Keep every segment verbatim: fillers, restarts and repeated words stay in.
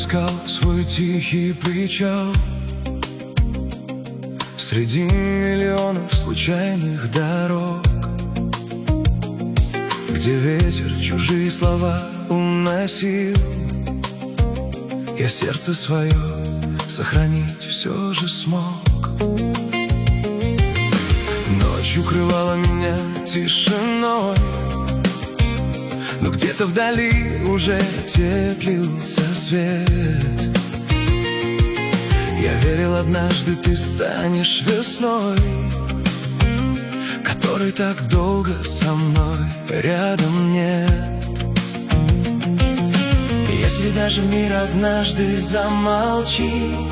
искал свой тихий причал среди миллионов случайных дорог, где ветер чужие слова уносил. Я сердце свое сохранить все же смог. Ночь укрывала меня тишиной, но где-то вдали уже теплился свет. Я верил, однажды ты станешь весной, которой так долго со мной рядом нет. Если даже мир однажды замолчит,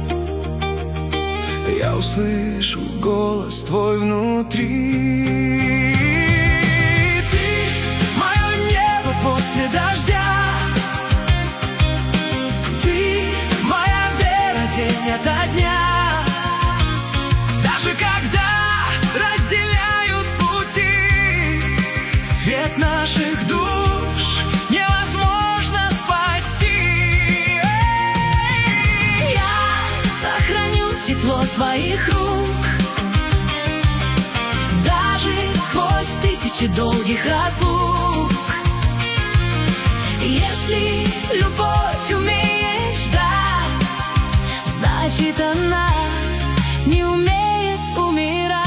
я услышу голос твой внутри. Ты — мое небо после дождя, ты — моя вера день ото дня. Даже когда разделяют пути, свет наших душ невозможно спасти. Я сохраню тепло твоих рук, даже сквозь тысячи долгих разлук. Если любовь умеет ждать, значит она не умеет умирать.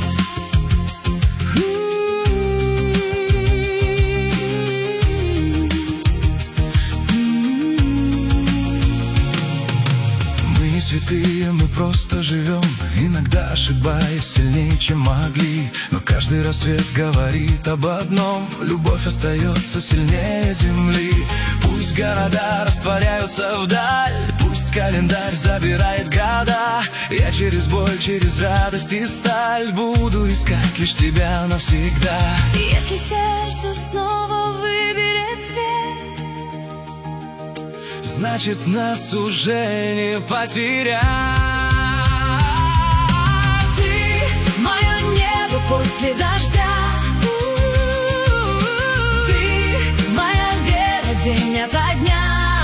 Мы не святые, мы просто живем, иногда ошибаясь сильнее, чем могли. Но каждый рассвет говорит об одном: любовь остается сильнее земли. Пусть города растворяются вдаль, пусть календарь забирает года, я через боль, через радость и сталь буду искать лишь тебя навсегда. Если сердце снова выберет свет, значит, нас уже не потерять. Ты — мое небо после дождя, ты — моя вера день ото дня.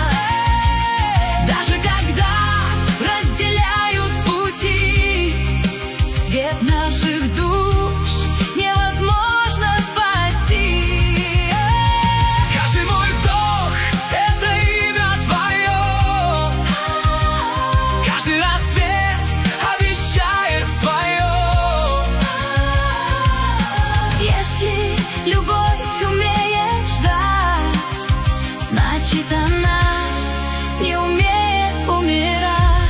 Даже когда разделяют пути, свет наших душ невозможно спасти. Каждый мой вдох — это имя твое, каждый рассвет обещает свое. Если любовь умеет ждать, значит она не умеет умирать.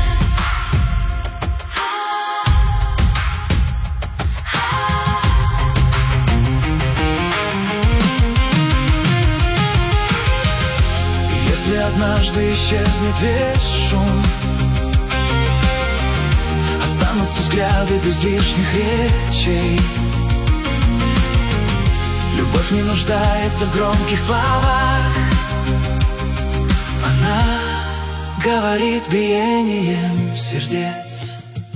Если однажды исчезнет весь шум, останутся взгляды без лишних речей. Любовь не нуждается в громких словах, она говорит биением сердец.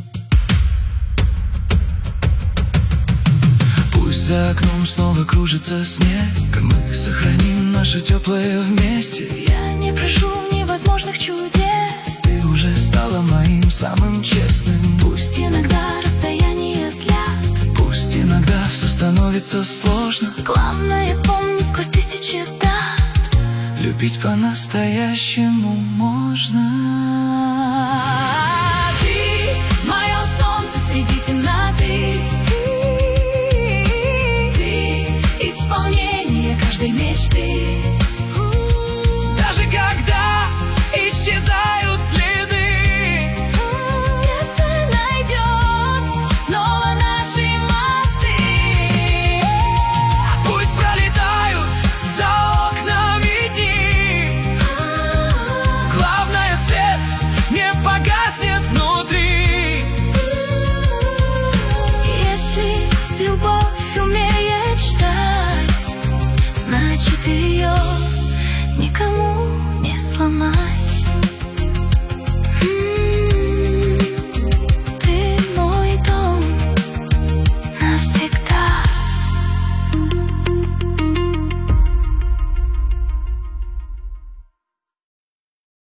Пусть за окном снова кружится снег, мы сохраним наше теплое вместе. Я не прошу невозможных чудес, Ты уже стала моим самым честным. пусть иногда расстояние злят, Пусть иногда все становится сложно, главное помнить сквозь тысячи дат. любить по-настоящему можно.